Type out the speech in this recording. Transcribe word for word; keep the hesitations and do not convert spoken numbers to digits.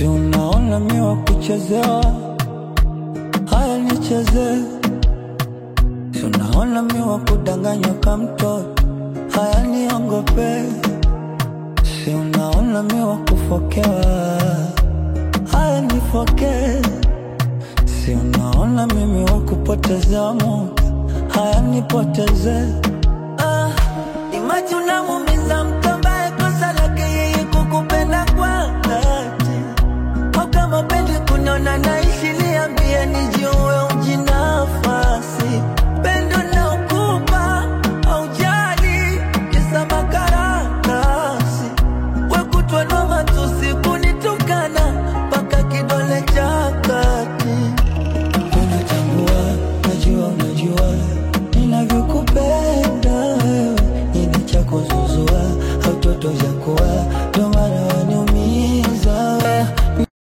Si unaona mimi wa kuchezewa, haya nicheze. Si unaona mimi wa kudanganywa kama mtoto, haya niongope. Si unaona mimi wa kufokewa, haya nifoke. Si unaona mimi wa kupoteza muda, haya nipoteze. Ah, imagine unamuumiza mtu